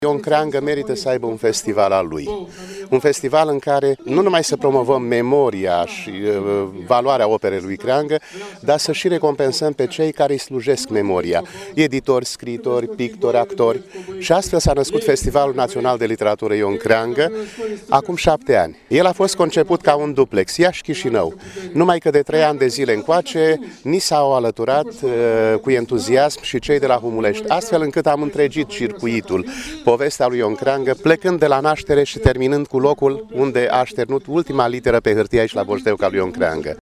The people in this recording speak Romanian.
Ion Creangă merită să aibă un festival al lui. Un festival în care nu numai să promovăm memoria și valoarea operei lui Creangă, dar să și recompensăm pe cei care îi slujesc memoria. Editori, scriitori, pictori, actori. Și astfel s-a născut Festivalul Național de Literatură Ion Creangă acum 7 ani. El a fost conceput ca un duplex, Iași-Chișinău. Numai că de 3 ani de zile încoace ni s-au alăturat cu entuziasm și cei de la Humulești, astfel încât am întregit circuitul, povestea lui Ion Creangă, plecând de la naștere și terminând cu locul unde a așternut ultima literă pe hârtie aici la Boșteu ca lui Ion Creangă.